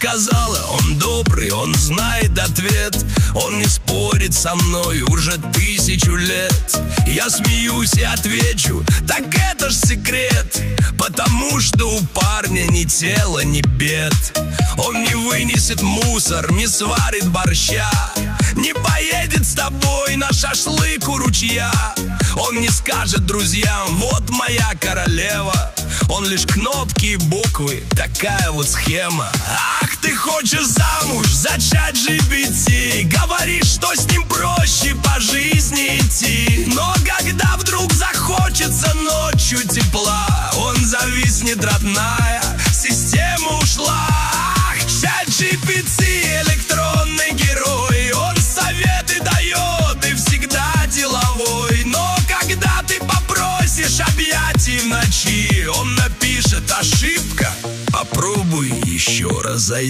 сказала, он добрый, он знает ответ. Он не спорит со мной уже 1000 лет. Я смеюсь и отвечу, так это ж секрет. Потому что у парня ни тела, ни бед. Он не вынесет мусор, не сварит борща, не поедет с тобой на шашлык у ручья. Он не скажет друзьям, вот моя королева. Он лишь кнопки и буквы, такая вот схема. Ах, ты хочешь замуж за ChatGPT, говоришь, что с ним проще по жизни идти. Но когда вдруг захочется ночью тепла, он зависнет, родная, система ушла. Ах, ChatGPT, электронный герой, он советы дает и всегда деловой. Но когда ты попросишь объятий в ночи, он напишет: ошибка, попробуй еще раз зайти.